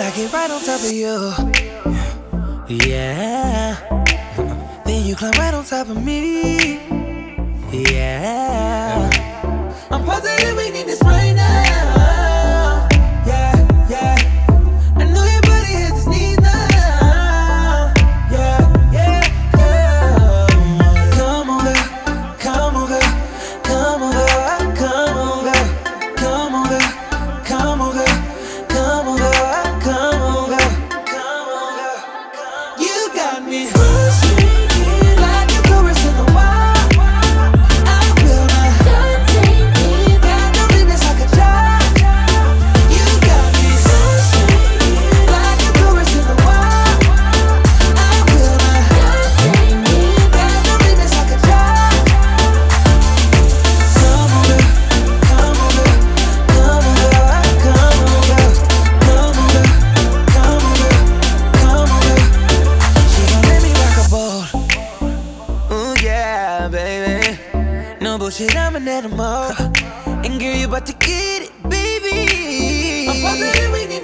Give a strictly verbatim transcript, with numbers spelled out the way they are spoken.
I get right on top of you. Yeah. Then you climb right on top of me. Yeah. I'm positive we need this right now. Yeah, yeah. I know your body has its needs now. Yeah, yeah, yeah. Come on, girl. Come on, girl. Come on, girl. Come on, girl. Come on, girl. Come on, girl. Come on, girl. Come on, girl. Come on, girl. You got me frustrated like a tourist in the wild. I will not take it. Got no limits like a child. You got me frustrated like a tourist in the wild. I will not take it. Got no limits like a child. Come on, girl. Come on, girl. Come on, girl. Come on, girl. Come on, girl. Come on, girl. Come on, girl. She gon' let me rock a boat. Ooh, yeah, baby. No bullshit, I'm an animal. And girl, you about to get it, baby. I'm positive we need